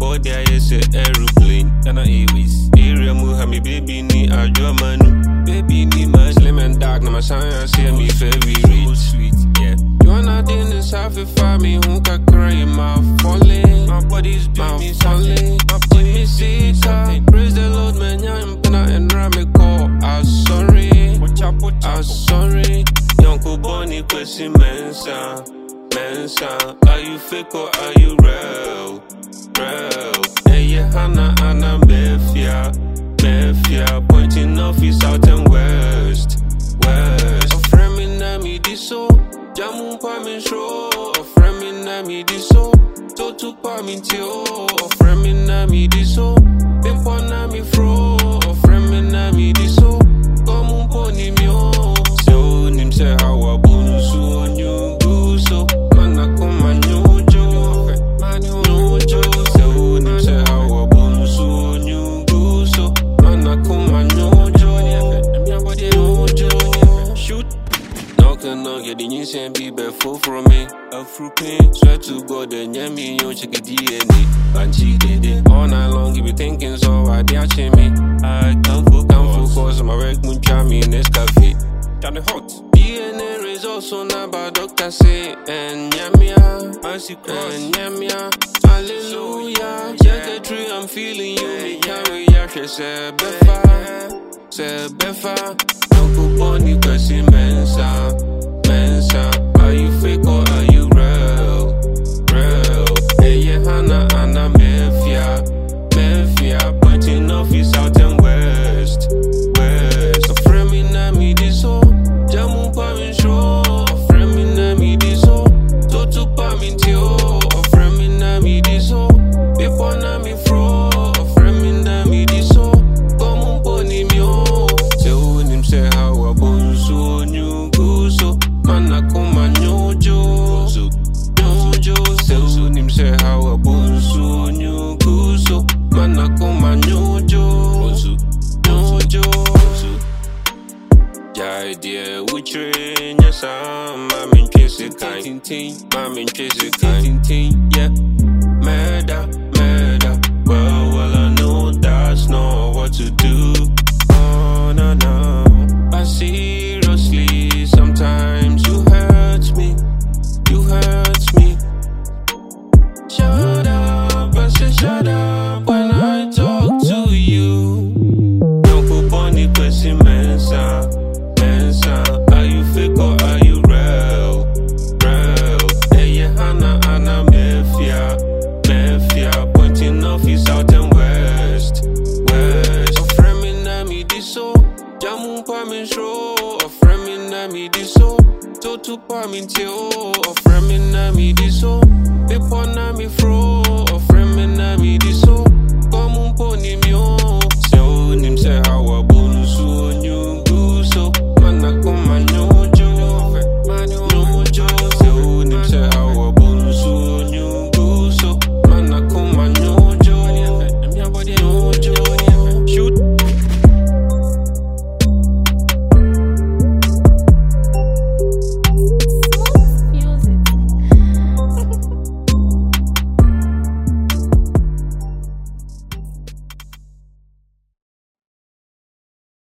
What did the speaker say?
body I is a aeroplane. Ghana Airways. Area muha me baby ni ajwa manu. Baby ni man slim and dark. Na my shine see me very sweet. Yeah. You wanna dance half if I me who can cry my falling. My body's doing me falling. My body see something. Praise the Lord man. I'm gonna enroll me call. I'm sorry. I'm sorry. Yonko Bonnie question mensa. Are you fake or are you real? Hey, yeah, Hannah, Mafia. Pointing off his south and west. A friend in Nami Diso. Jamu Pamin Show. A friend in Nami Diso. Totu Pamin Tio. A friend in Nami Diso. Pipo Nami Fro. A friend in Nami Diso. Komun Poni Mio. So, Nim say how a bonus on you. So, mana kuma nyojo. So, Nim say how a bonus on you. So, mana kuma nyojo. Shoot. No can not get the news and be before from me. A fruit pain. Swear to God, then yammy, you check a DNA. Banchi did it all night long. You be thinking so, I dare me. I can't focus, cause my work moon charm in this cafe. Down the hot. DNA results on about doctor say, and yamia, I see cross, and yamia, hallelujah. Check the tree, I'm feeling you. Me carry ya, say Befa. Uncle Bonnie, question mensa. Are you fake or are you real? Hey, yeah, Hannah, Mafia. Pointing off his south and west. A friend in Nami Diso. Jamu Pamin Show. A friend in Nami Diso. Totu Pamin Tio. A friend in Nami Diso. Pipo Nami Fro. A friend in Nami Diso. Komun Poni Mio. So him say how a bonsu on you go so. Mana kuma nyojo. So him say how a bonsu on you go so. Mana kuma nyojo. Yeah, dear, we train, yes, I'm interested, I'm interested, yeah. Murder, well, I know that's not what to do. Oh, no, but seriously, sometimes you hurt me. Shut up, I say shut up when I talk to you. Don't go bunny, question mensa. Are you fake or are you real? Hey, yeah, Hannah, Mafia. Pointing off his south and west. A friend in Nami Diso. Jamu Pamin Show. A friend in Nami Diso. Totu Pamin Tio. A friend in Nami Diso. Pipo Nami Fro. A friend in Nami Diso. Komun Poni Mio. So, Nim say how a bonus on you go so. Mana kuma nyojo. So, Nim say how a bonus on you go so. Mana kuma nyojo.